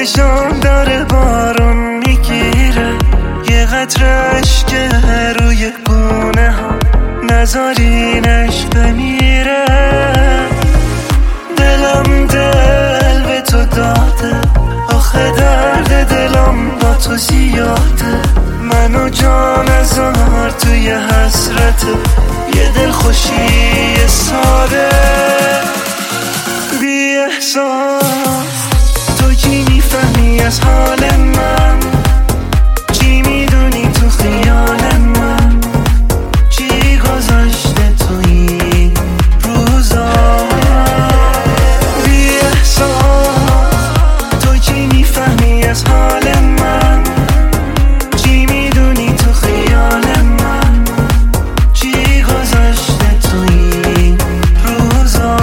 چشام داره بارون میگیره، یه قطره اشک روی گونه ها، نذارینش بمیره. دلم دل به تو داده، آخه درد دلم با تو زیاده. منو جان ازار توی حسرت یه دل خوشی ساده. بی احساس تو چی میفهمی از حال من؟ چی میدونی تو خیال من؟ چی گذاشته تو این روزا؟ بی احساس تو چی میفهمی از حال من؟ چی میدونی تو خیال من؟ چی گذاشته تو این روزا؟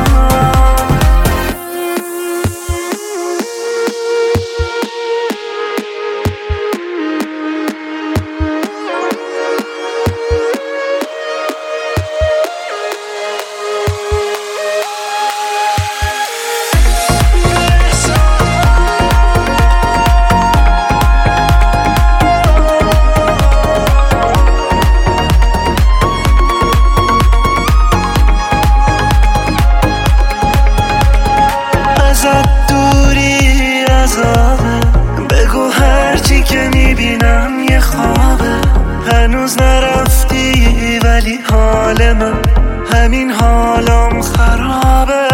دوری عذابه، بگو هرچی که میبینم یه خوابه. هنوز نرفتی ولی حال من همین حالم خرابه.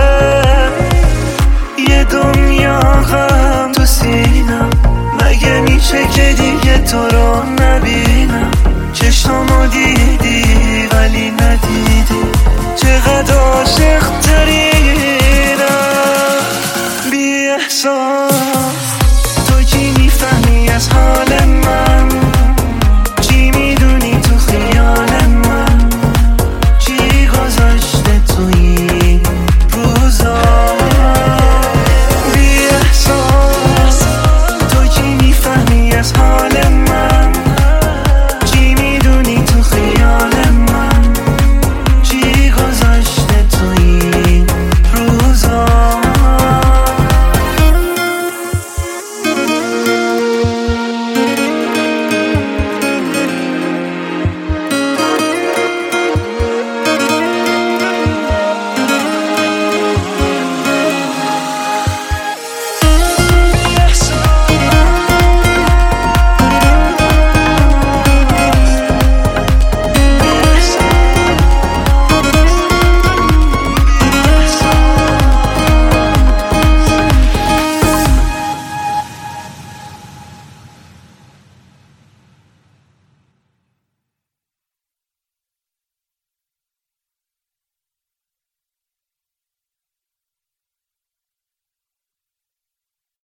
یه دنیا غم تو سینم، مگه میشه که دیگه تو رو نبینم؟ چشمامو دیدی ولی ندیدی، چقدر